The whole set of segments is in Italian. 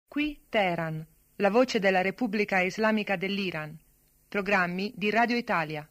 Qui Teheran, la voce della Repubblica Islamica dell'Iran. Programmi di Radio Italia.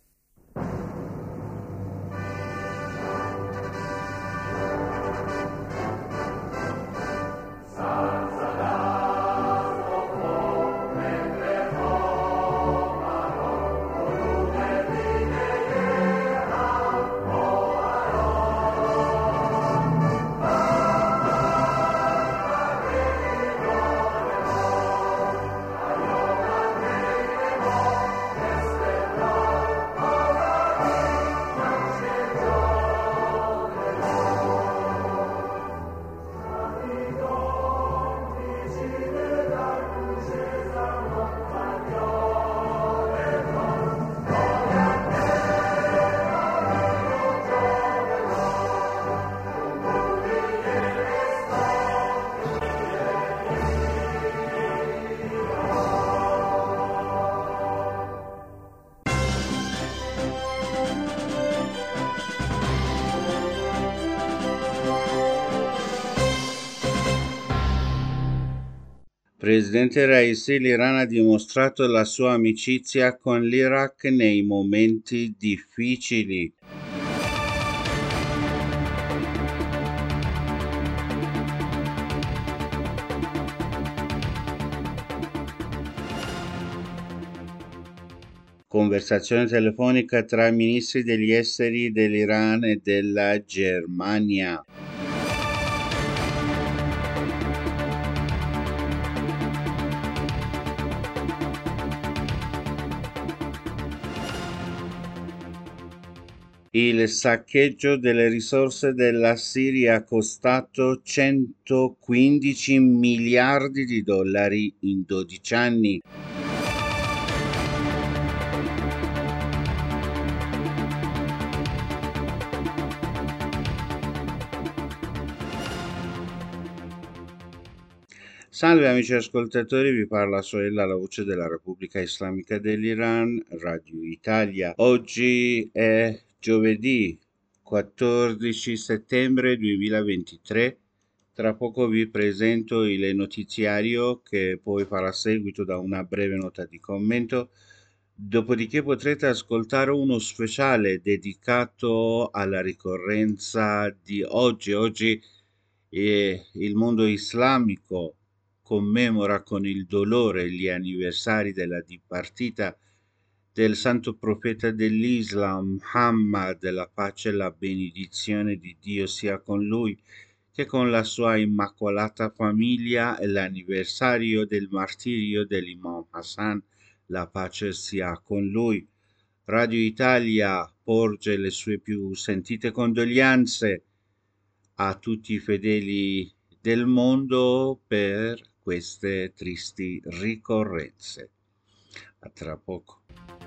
Presidente Raisi, l'Iran ha dimostrato la sua amicizia con l'Iraq nei momenti difficili. Conversazione telefonica tra i ministri degli esteri dell'Iran e della Germania. Il saccheggio delle risorse della Siria ha costato 115 miliardi di dollari in 12 anni. Salve amici ascoltatori, vi parla Soella, la voce della Repubblica Islamica dell'Iran, Radio Italia. Oggi è giovedì 14 settembre 2023. Tra poco vi presento il notiziario che poi farà seguito da una breve nota di commento. Dopodiché potrete ascoltare uno speciale dedicato alla ricorrenza di oggi. Oggi il mondo islamico commemora con il dolore gli anniversari della dipartita del santo profeta dell'Islam, Muhammad, la pace e la benedizione di Dio sia con lui, che con la sua immacolata famiglia, e l'anniversario del martirio dell'Imam Hassan, la pace sia con lui. Radio Italia porge le sue più sentite condoglianze a tutti i fedeli del mondo per queste tristi ricorrenze. A tra poco.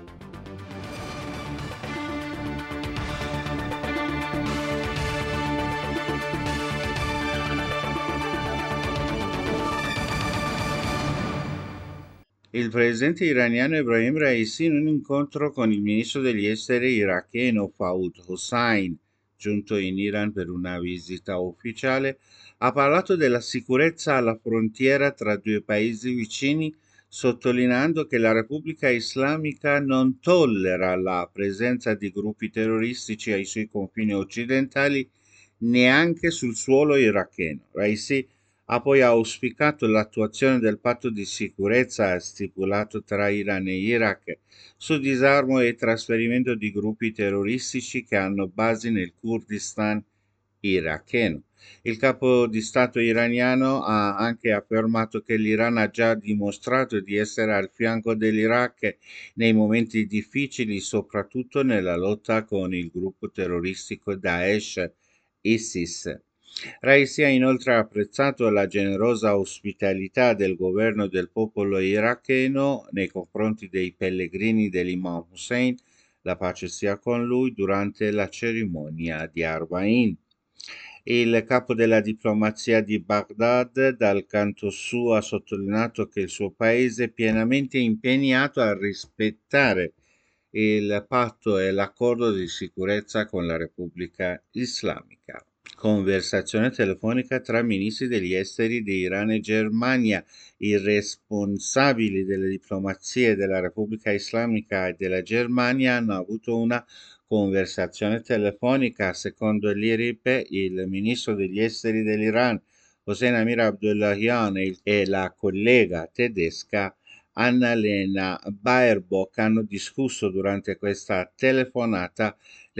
Il presidente iraniano Ebrahim Raisi, in un incontro con il ministro degli esteri iracheno Fawad Hossain, giunto in Iran per una visita ufficiale, ha parlato della sicurezza alla frontiera tra due paesi vicini, sottolineando che la Repubblica Islamica non tollera la presenza di gruppi terroristici ai suoi confini occidentali, neanche sul suolo iracheno. Raisi ha poi auspicato l'attuazione del patto di sicurezza stipulato tra Iran e Iraq su disarmo e trasferimento di gruppi terroristici che hanno basi nel Kurdistan iracheno. Il capo di Stato iraniano ha anche affermato che l'Iran ha già dimostrato di essere al fianco dell'Iraq nei momenti difficili, soprattutto nella lotta con il gruppo terroristico Daesh ISIS. Raisi ha inoltre apprezzato la generosa ospitalità del governo del popolo iracheno nei confronti dei pellegrini dell'Imam Hussein, la pace sia con lui, durante la cerimonia di Arbain. Il capo della diplomazia di Baghdad, dal canto suo, ha sottolineato che il suo paese è pienamente impegnato a rispettare il patto e l'accordo di sicurezza con la Repubblica Islamica. Conversazione telefonica tra ministri degli esteri di Iran e Germania. I responsabili delle diplomazie della Repubblica Islamica e della Germania hanno avuto una conversazione telefonica. Secondo l'IRIP, il ministro degli esteri dell'Iran, Hossein Amir Abdullahian, e la collega tedesca Annalena Baerbock hanno discusso durante questa telefonata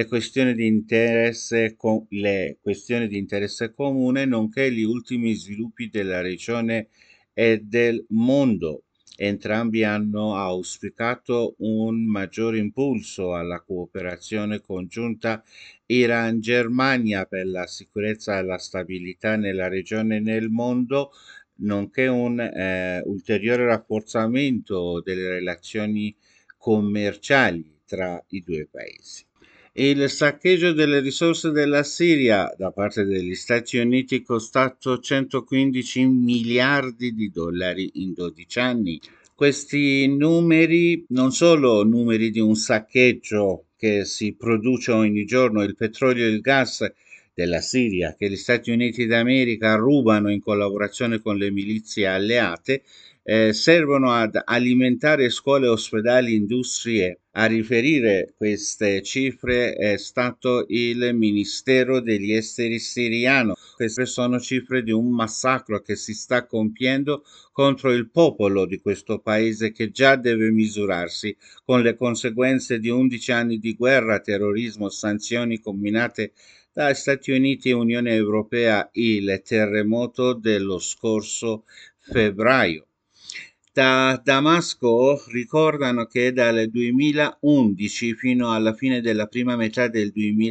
le questioni di interesse comune, nonché gli ultimi sviluppi della regione e del mondo. Entrambi hanno auspicato un maggior impulso alla cooperazione congiunta Iran-Germania per la sicurezza e la stabilità nella regione e nel mondo, nonché un ulteriore rafforzamento delle relazioni commerciali tra i due paesi. Il saccheggio delle risorse della Siria da parte degli Stati Uniti è costato 115 miliardi di dollari in 12 anni. Questi numeri non solo numeri di un saccheggio che si produce ogni giorno, il petrolio e il gas della Siria che gli Stati Uniti d'America rubano in collaborazione con le milizie alleate, servono ad alimentare scuole, ospedali, industrie. A riferire queste cifre è stato il Ministero degli Esteri siriano. Queste sono cifre di un massacro che si sta compiendo contro il popolo di questo paese che già deve misurarsi con le conseguenze di 11 anni di guerra, terrorismo, sanzioni combinate da Stati Uniti e Unione Europea, il terremoto dello scorso febbraio. Da Damasco ricordano che dal 2011 fino alla fine della prima metà del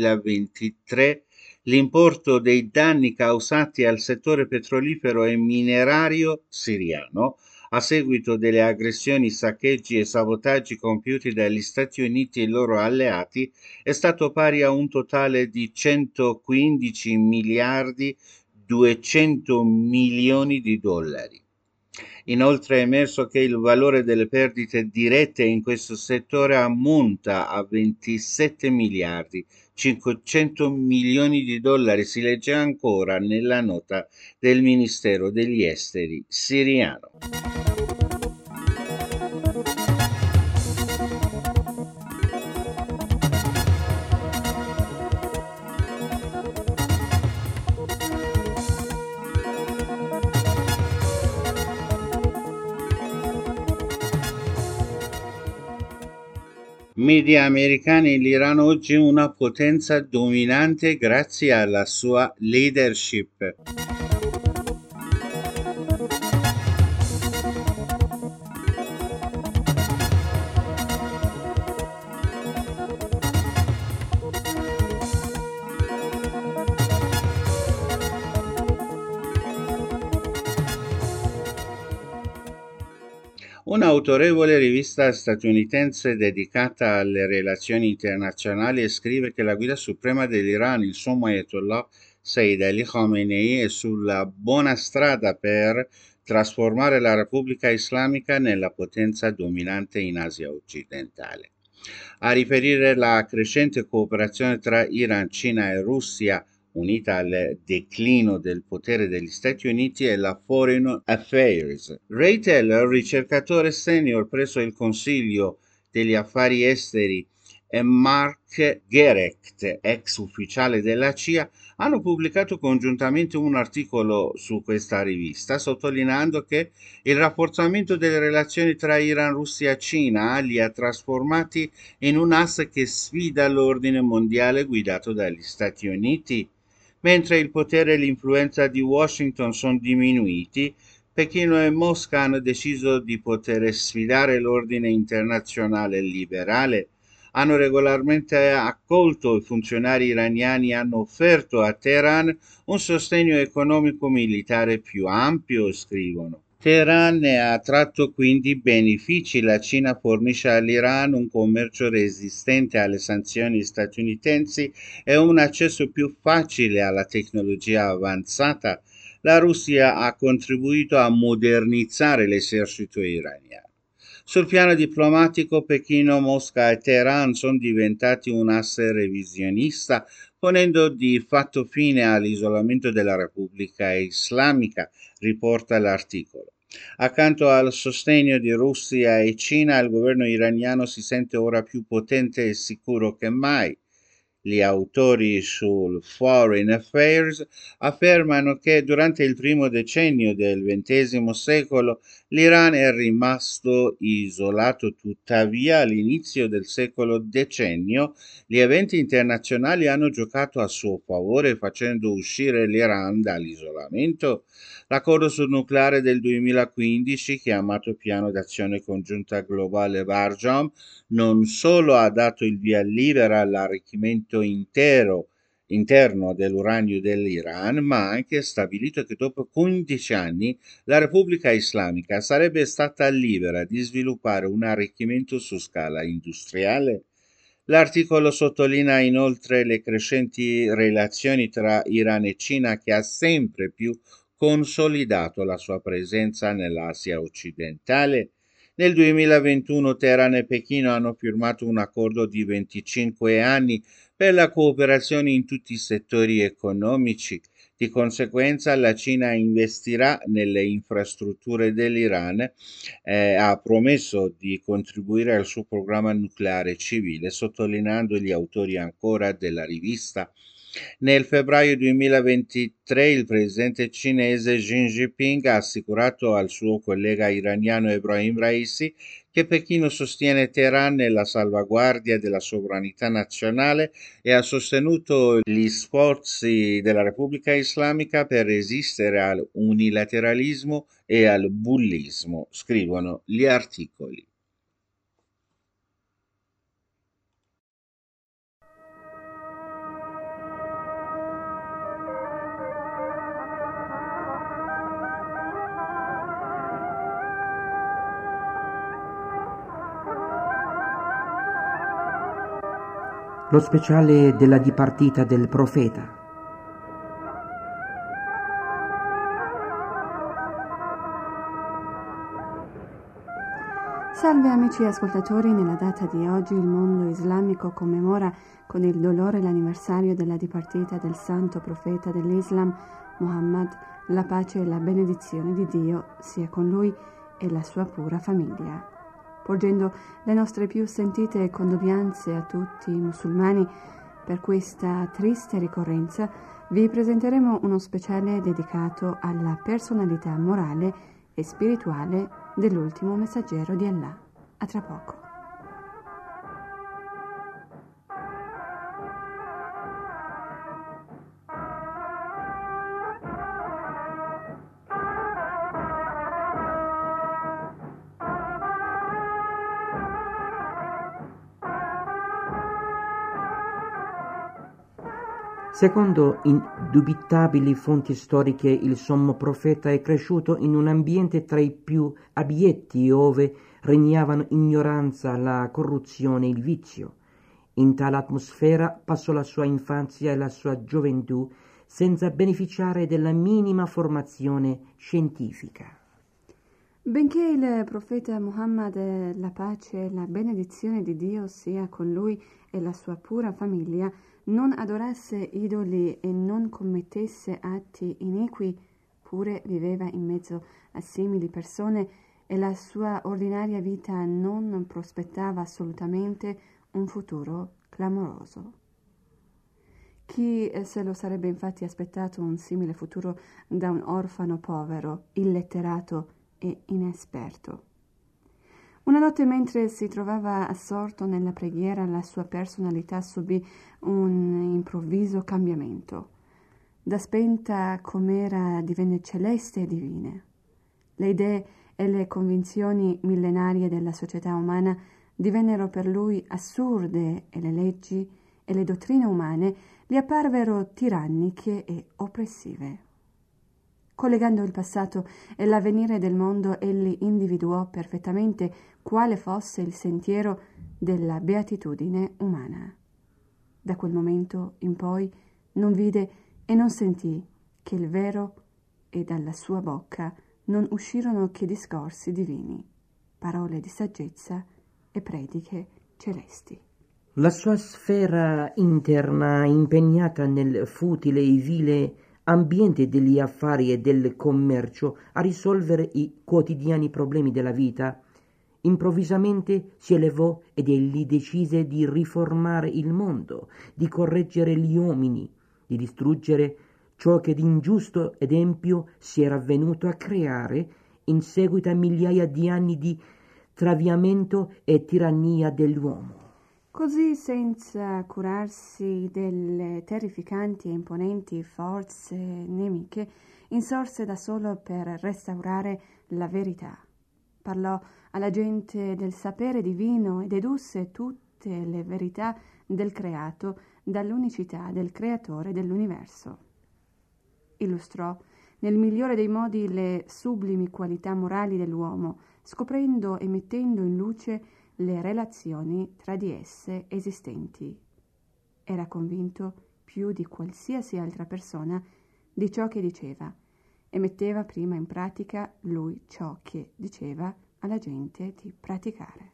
2023 l'importo dei danni causati al settore petrolifero e minerario siriano a seguito delle aggressioni, saccheggi e sabotaggi compiuti dagli Stati Uniti e i loro alleati è stato pari a un totale di 115 miliardi 200 milioni di dollari. Inoltre è emerso che il valore delle perdite dirette in questo settore ammonta a 27 miliardi 500 milioni di dollari, si legge ancora nella nota del Ministero degli Esteri siriano. Media americani, l'Iran oggi è una potenza dominante grazie alla sua leadership. Un'autorevole rivista statunitense dedicata alle relazioni internazionali scrive che la guida suprema dell'Iran, il suo Ayatollah Sayyid Ali Khamenei, è sulla buona strada per trasformare la Repubblica Islamica nella potenza dominante in Asia occidentale. A riferire la crescente cooperazione tra Iran, Cina e Russia, unita al declino del potere degli Stati Uniti e la Foreign Affairs. Ray Taylor, ricercatore senior presso il Consiglio degli Affari Esteri, e Mark Gerecht, ex ufficiale della CIA, hanno pubblicato congiuntamente un articolo su questa rivista, sottolineando che il rafforzamento delle relazioni tra Iran, Russia e Cina li ha trasformati in un asse che sfida l'ordine mondiale guidato dagli Stati Uniti. Mentre il potere e l'influenza di Washington sono diminuiti, Pechino e Mosca hanno deciso di poter sfidare l'ordine internazionale liberale. Hanno regolarmente accolto i funzionari iraniani, hanno offerto a Teheran un sostegno economico-militare più ampio, scrivono. Teheran ne ha tratto quindi benefici. La Cina fornisce all'Iran un commercio resistente alle sanzioni statunitensi e un accesso più facile alla tecnologia avanzata. La Russia ha contribuito a modernizzare l'esercito iraniano. Sul piano diplomatico, Pechino, Mosca e Teheran sono diventati un asse revisionista, ponendo di fatto fine all'isolamento della Repubblica Islamica, riporta l'articolo. Accanto al sostegno di Russia e Cina, il governo iraniano si sente ora più potente e sicuro che mai. Gli autori sul Foreign Affairs affermano che durante il primo decennio del XX secolo l'Iran è rimasto isolato, tuttavia all'inizio del secolo decennio gli eventi internazionali hanno giocato a suo favore facendo uscire l'Iran dall'isolamento. L'accordo sul nucleare del 2015, chiamato Piano d'azione congiunta globale Barjam, non solo ha dato il via libera all'arricchimento interno dell'uranio dell'Iran, ma ha anche stabilito che dopo 15 anni la Repubblica Islamica sarebbe stata libera di sviluppare un arricchimento su scala industriale. L'articolo sottolinea inoltre le crescenti relazioni tra Iran e Cina che ha sempre più consolidato la sua presenza nell'Asia occidentale. Nel 2021 Teheran e Pechino hanno firmato un accordo di 25 anni per la cooperazione in tutti i settori economici. Di conseguenza la Cina investirà nelle infrastrutture dell'Iran, ha promesso di contribuire al suo programma nucleare civile, sottolineando gli autori ancora della rivista. Nel febbraio 2023 il presidente cinese Xi Jinping ha assicurato al suo collega iraniano Ebrahim Raisi che Pechino sostiene Teheran nella salvaguardia della sovranità nazionale e ha sostenuto gli sforzi della Repubblica Islamica per resistere al unilateralismo e al bullismo, scrivono gli articoli. Lo speciale della dipartita del profeta. Salve amici ascoltatori, nella data di oggi il mondo islamico commemora con il dolore l'anniversario della dipartita del santo profeta dell'Islam, Muhammad, la pace e la benedizione di Dio sia con lui e la sua pura famiglia. Porgendo le nostre più sentite condoglianze a tutti i musulmani per questa triste ricorrenza, vi presenteremo uno speciale dedicato alla personalità morale e spirituale dell'ultimo messaggero di Allah. A tra poco. Secondo indubitabili fonti storiche, il sommo profeta è cresciuto in un ambiente tra i più abietti, ove regnavano ignoranza, la corruzione e il vizio. In tale atmosfera passò la sua infanzia e la sua gioventù senza beneficiare della minima formazione scientifica. Benché il profeta Muhammad, la pace e la benedizione di Dio sia con lui e la sua pura famiglia, non adorasse idoli e non commettesse atti iniqui, pure viveva in mezzo a simili persone e la sua ordinaria vita non prospettava assolutamente un futuro clamoroso. Chi se lo sarebbe infatti aspettato un simile futuro da un orfano povero, illetterato e inesperto? Una notte, mentre si trovava assorto nella preghiera, la sua personalità subì un improvviso cambiamento. Da spenta com'era divenne celeste e divina. Le idee e le convinzioni millenarie della società umana divennero per lui assurde e le leggi e le dottrine umane gli apparvero tiranniche e oppressive. Collegando il passato e l'avvenire del mondo, egli individuò perfettamente quale fosse il sentiero della beatitudine umana. Da quel momento in poi non vide e non sentì che il vero, e dalla sua bocca non uscirono che discorsi divini. parole di saggezza e prediche celesti. La sua sfera interna, impegnata nel futile e vile ambiente degli affari e del commercio a risolvere i quotidiani problemi della vita, improvvisamente si elevò ed egli decise di riformare il mondo, di correggere gli uomini, di distruggere ciò che di ingiusto ed empio si era venuto a creare in seguito a migliaia di anni di traviamento e tirannia dell'uomo. Così, senza curarsi delle terrificanti e imponenti forze nemiche, insorse da solo per restaurare la verità. Parlò alla gente del sapere divino e dedusse tutte le verità del creato dall'unicità del creatore dell'universo. Illustrò nel migliore dei modi le sublimi qualità morali dell'uomo, scoprendo e mettendo in luce le relazioni tra di esse esistenti. Era convinto più di qualsiasi altra persona di ciò che diceva e metteva prima in pratica lui ciò che diceva alla gente di praticare.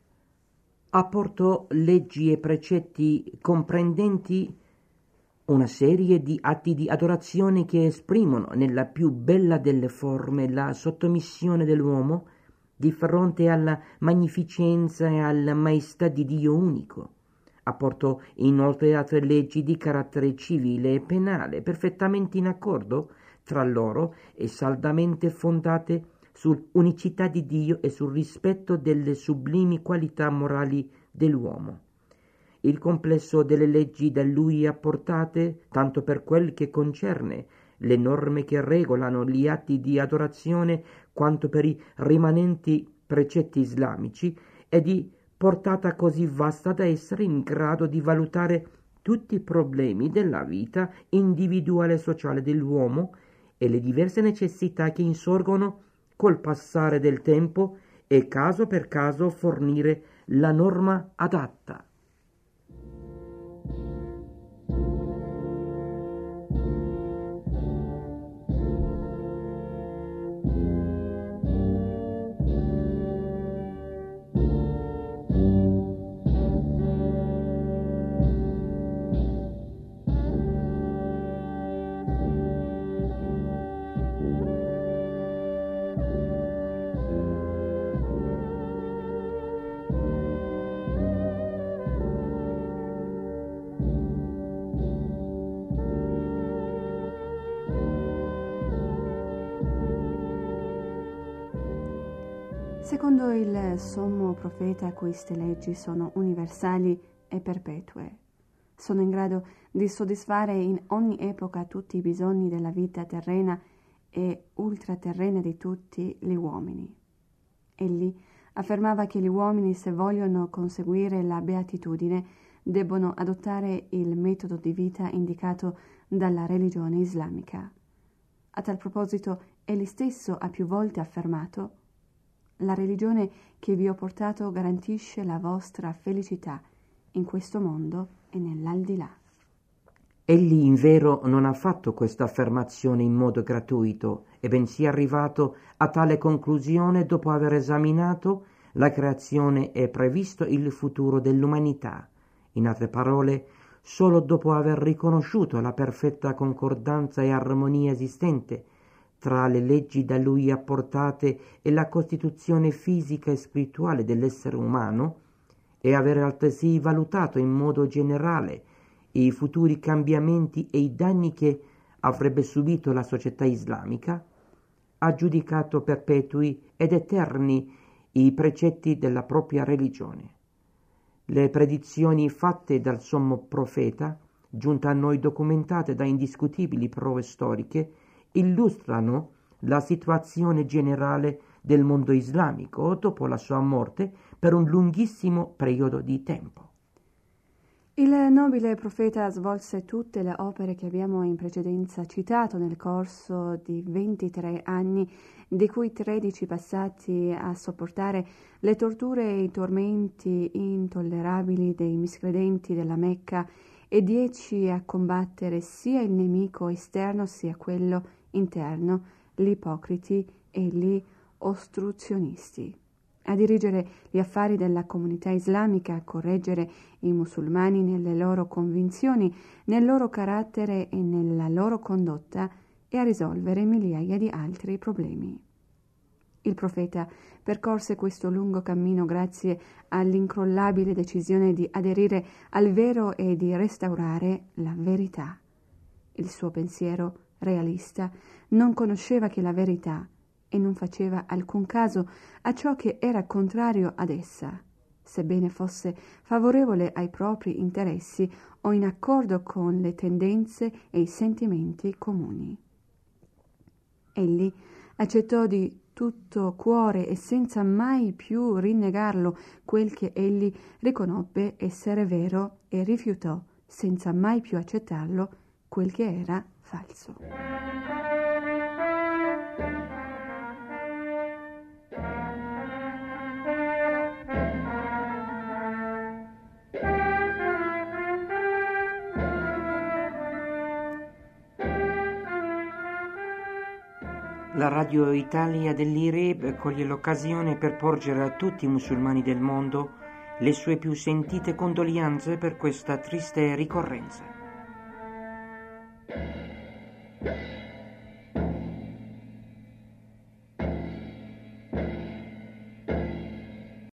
Apportò leggi e precetti comprendenti una serie di atti di adorazione che esprimono nella più bella delle forme la sottomissione dell'uomo di fronte alla magnificenza e alla maestà di Dio unico. Apportò inoltre altre leggi di carattere civile e penale, perfettamente in accordo tra loro e saldamente fondate sull'unicità di Dio e sul rispetto delle sublimi qualità morali dell'uomo. Il complesso delle leggi da lui apportate, tanto per quel che concerne le norme che regolano gli atti di adorazione, quanto per i rimanenti precetti islamici, è di portata così vasta da essere in grado di valutare tutti i problemi della vita individuale e sociale dell'uomo e le diverse necessità che insorgono col passare del tempo e caso per caso fornire la norma adatta. Secondo il sommo profeta, queste leggi sono universali e perpetue. Sono in grado di soddisfare in ogni epoca tutti i bisogni della vita terrena e ultraterrena di tutti gli uomini. Egli affermava che gli uomini, se vogliono conseguire la beatitudine, debbono adottare il metodo di vita indicato dalla religione islamica. A tal proposito, egli stesso ha più volte affermato: la religione che vi ho portato garantisce la vostra felicità in questo mondo e nell'aldilà. Egli invero non ha fatto questa affermazione in modo gratuito, e bensì è arrivato a tale conclusione dopo aver esaminato la creazione e previsto il futuro dell'umanità. In altre parole, solo dopo aver riconosciuto la perfetta concordanza e armonia esistente tra le leggi da lui apportate e la costituzione fisica e spirituale dell'essere umano, e aver altresì valutato in modo generale i futuri cambiamenti e i danni che avrebbe subito la società islamica, ha giudicato perpetui ed eterni i precetti della propria religione. Le predizioni fatte dal sommo profeta, giunte a noi documentate da indiscutibili prove storiche, illustrano la situazione generale del mondo islamico dopo la sua morte per un lunghissimo periodo di tempo. Il nobile profeta svolse tutte le opere che abbiamo in precedenza citato nel corso di 23 anni, di cui 13 passati a sopportare le torture e i tormenti intollerabili dei miscredenti della Mecca e 10 a combattere sia il nemico esterno sia quello interno, gli ipocriti e gli ostruzionisti. a dirigere gli affari della comunità islamica, a correggere i musulmani nelle loro convinzioni, nel loro carattere e nella loro condotta e a risolvere migliaia di altri problemi. Il profeta percorse questo lungo cammino grazie all'incrollabile decisione di aderire al vero e di restaurare la verità. Il suo pensiero realista non conosceva che la verità e non faceva alcun caso a ciò che era contrario ad essa, sebbene fosse favorevole ai propri interessi o in accordo con le tendenze e i sentimenti comuni. Egli accettò di tutto cuore e senza mai più rinnegarlo quel che egli riconobbe essere vero e rifiutò senza mai più accettarlo quel che era falso. La Radio Italia dell'IRIB coglie l'occasione per porgere a tutti i musulmani del mondo le sue più sentite condoglianze per questa triste ricorrenza.